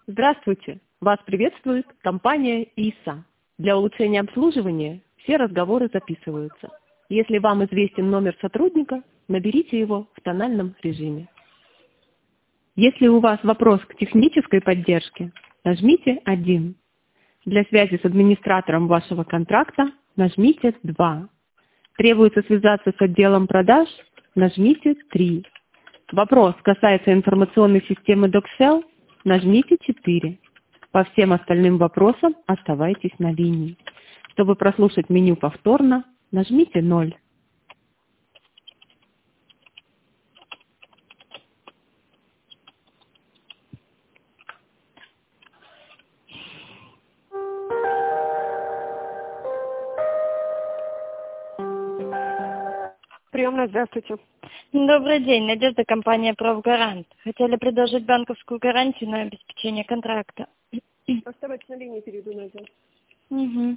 Здравствуйте! Вас приветствует компания ИСА. Для улучшения обслуживания все разговоры записываются. Если вам известен номер сотрудника, наберите его в тональном режиме. Если у вас вопрос к технической поддержке, нажмите 1. Для связи с администратором вашего контракта нажмите 2. Требуется связаться с отделом продаж, нажмите 3. Вопрос касается информационной системы DocSell, нажмите 4. По всем остальным вопросам оставайтесь на линии. Чтобы прослушать меню повторно, нажмите 0. Приемная, здравствуйте. Добрый день, Надежда, компания «Профгарант». Хотели предложить банковскую гарантию на обеспечение контракта. Оставайтесь на линии, перейду на отдел. Угу.